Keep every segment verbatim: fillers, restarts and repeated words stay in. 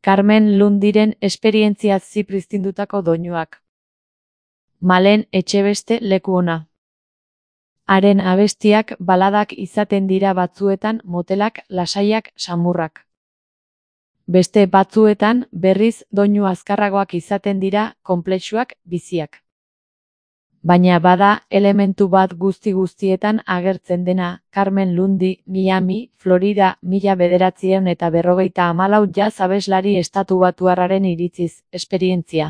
Carmen Lundiren esperientzia zipristindutako doinuak. Malen Etxebeste leku ona. Haren abestiak baladak izaten dira batzuetan motelak, lasaiak, samurrak. Beste batzuetan, berriz, doinu azkarragoak izaten dira, konplexuak, biziak. Baina bada, elementu bat guzti-guztietan agertzen dena, Carmen Lundi, Miami, Florida, mila bederatziehun eta berrogeita hamalau jazz abeslari estatubatuarraren iritziz, esperientzia.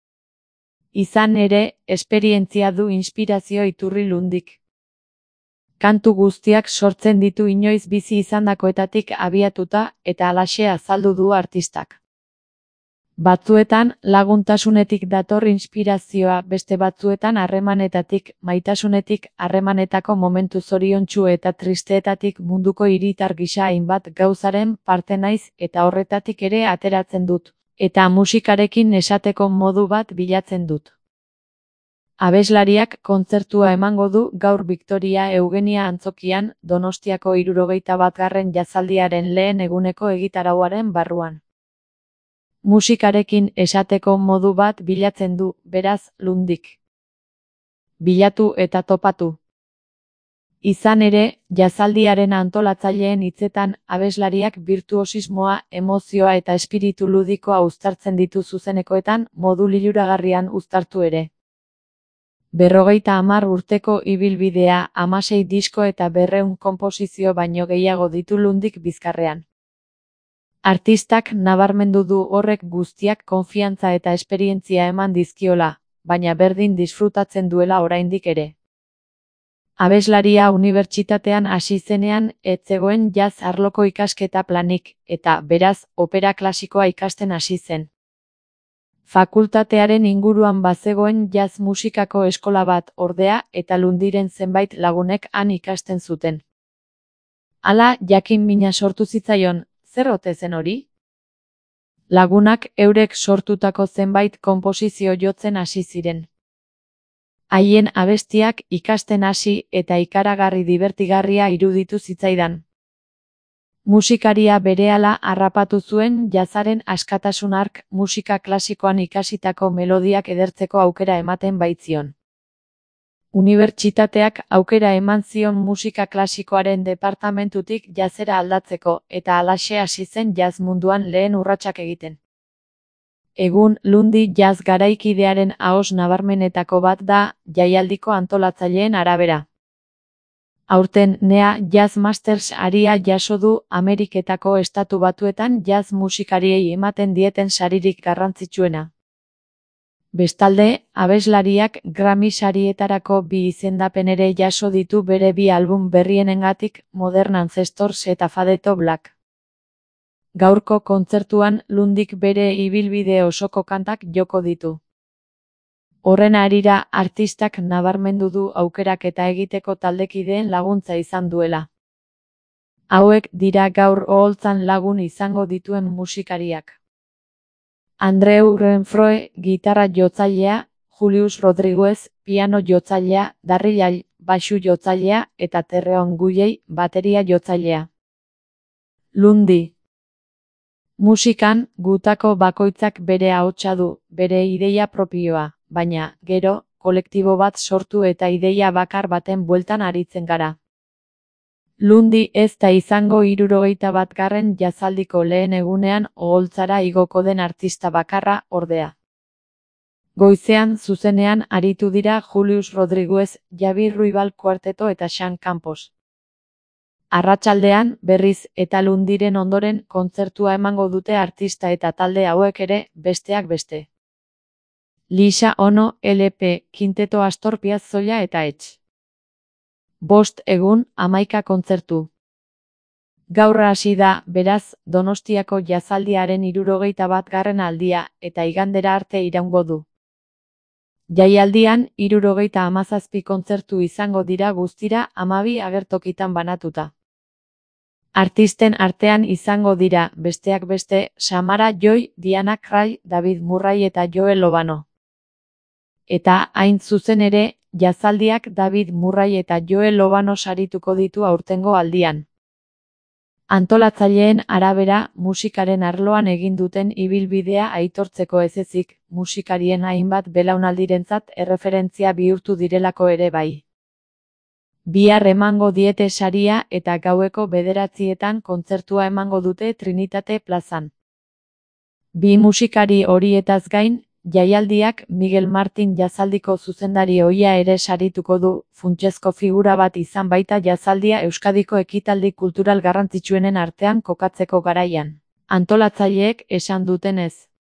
Izan ere, esperientzia du inspirazio iturri Lundik. Kantu guztiak sortzen ditu inoiz bizi izandakoetatik abiatuta eta halaxe azaldu du artistak. Batzuetan laguntasunetik dator inspirazioa, beste batzuetan harremanetatik, maitasunetik, harremanetako momentu zoriontsu eta tristeetatik munduko hiritar gisa hainbat gauzaren parte naiz eta horretatik ere ateratzen dut, eta musikarekin esateko modu bat bilatzen dut. Abeslariak kontzertua emango du gaur Victoria Eugenia Antzokian, Donostiako hirurogeita batgarren jazaldiaren lehen eguneko egitarauaren barruan. Musikarekin esateko modu bat bilatzen du, beraz, Lundik. Bilatu eta topatu. Izan ere, jazaldiaren antolatzaileen hitzetan, abeslariak birtuosismoa, emozioa eta espiritu ludikoa uztartzen ditu zuzenekoetan, modu liluragarrian uztartu ere. Berrogeita hamar urteko ibilbidea, hamasei disko eta berrehun konposizio baino gehiago ditu Lundik bizkarrean. Artistak nabarmendu du horrek guztiak konfiantza eta esperientzia eman dizkiola, baina berdin disfrutatzen duela oraindik ere. Abeslaria unibertsitatean hasi zenean ez zegoen jazz arloko ikasketa planik, eta, beraz, opera klasikoa ikasten hasi zen. Fakultatearen inguruan bazegoen jazz musikako eskola bat, ordea, eta Lundiren zenbait lagunek han ikasten zuten. Hala, jakin mina sortu zitzaion, zer ote zen hori? Lagunak eurek sortutako zenbait konposizio jotzen hasi ziren. Haien abestiak ikasten hasi eta ikaragarri dibertigarria iruditu zitzaidan. Musikaria berehala harrapatu zuen jazzaren askatasun hark musika klasikoan ikasitako melodiak edertzeko aukera ematen baitzion. Unibertsitateak aukera eman zion musika klasikoaren departamentutik jazzera aldatzeko eta halaxe hasi zen jazz munduan lehen urratsak egiten. Egun, Lundi jazz garaikidearen ahoz nabarmenetako bat da, jaialdiko antolatzaileen arabera. Aurten Nea Jazz Masters aria jaso du Ameriketako Estatu Batuetan jazz musikariei ematen dieten saririk garrantzitsuena. Bestalde, abeslariak Grammy sarietarako bi izendapen ere jaso ditu bere bi album berrienengatik, Modern Ancestors eta Fade to Black. Gaurko kontzertuan Lundik bere ibilbide osoko kantak joko ditu. Horren harira artistak nabarmendu du aukeraketa egiteko taldekideen laguntza izan duela. Hauek dira gaur oholtzan lagun izango dituen musikariak. Andreu Renfroe, gitarra jotzailea, Julius Rodriguez, piano jotzailea, Darryl baxu jotzailea eta Terreon Gulley, bateria jotzailea. Lundi. Musikan, gutako bakoitzak bere ahotsa du, bere ideia propioa. Baina, gero, kolektibo bat sortu eta ideia bakar baten bueltan aritzen gara. Lundi ez da izango hirurogeita batgarren jazaldiko lehen egunean oholtzara igoko den artista bakarra, ordea. Goizean zuzenean aritu dira Julius Rodriguez, Javi Ruibal Kuarteto eta Sean Campos. Arratsaldean, berriz, eta Lundiren ondoren kontzertua emango dute artista eta talde hauek ere, besteak beste. Lisa Ono, L P, Kinteto Astor Piazzolla eta Etx. Bost egun, hamaika kontzertu. Gaur hasi da, beraz, Donostiako jazaldiaren hirurogeita batgarren aldia, eta igandera arte iraungo du. Jaialdian, hirurogeita hamazazpi kontzertu izango dira guztira hamabi agertokitan banatuta. Artisten artean izango dira, besteak beste, Samara Joy, Diana Krall, David Murray eta Joel Lobano. Eta, hain zuzen ere, jazaldiak David Murray eta Joel Lobano sarituko ditu aurtengo aldian. Antolatzaileen arabera, musikaren arloan egin duten ibilbidea aitortzeko ez ezik, musikarien hainbat belaunaldirentzat erreferentzia bihurtu direlako ere bai. Bihar emango diete saria eta gaueko bederatzietan kontzertua emango dute Trinitate plazan. Bi musikari horietaz gain, jaialdiak Miguel Martin jazaldiko zuzendari ohia ere sarituko du, funtsezko figura bat izan baita jazaldia Euskadiko ekitaldi kultural garrantzitsuenen artean kokatzeko garaian. Antolatzaileek esan dutenez.